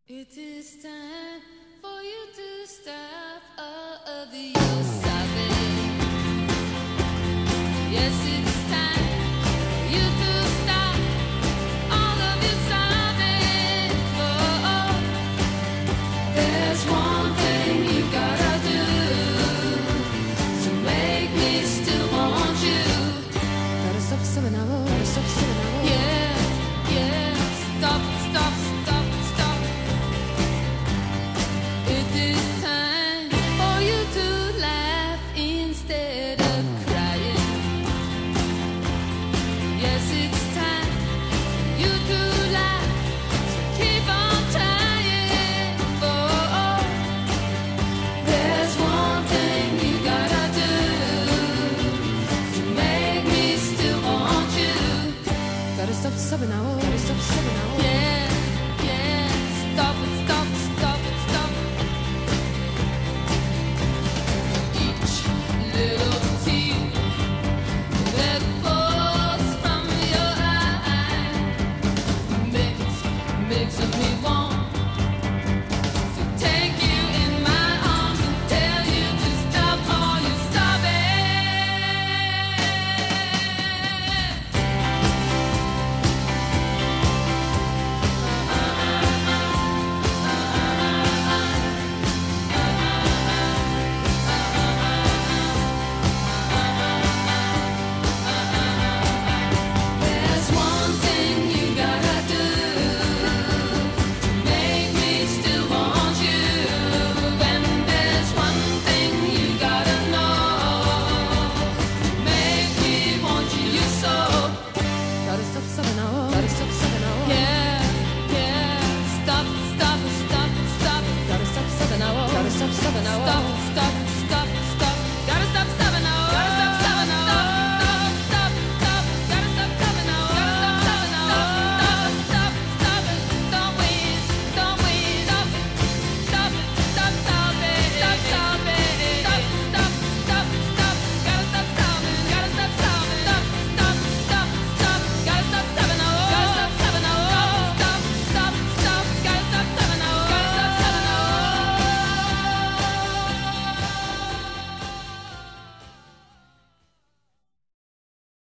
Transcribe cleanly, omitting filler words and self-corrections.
It is time for you to stop all of your sobbing. Yes, it's time for you to stop all of your sobbing. Oh, there's one thing you gotta do to make me still want you. Gotta stop sobbing now, gotta stop sobbing now. Yeah, yeah, stop, stop, stop, stop. It is time for you to laugh instead of crying. Yes, it's time for you to laugh. So keep on trying. Oh, there's one thing you gotta do to make me still want you. Gotta stop sobbing now. Gotta stop sobbing now. Yeah, yeah. Stop it, stop, stop it, stop. Each little tear that falls from your eye makes a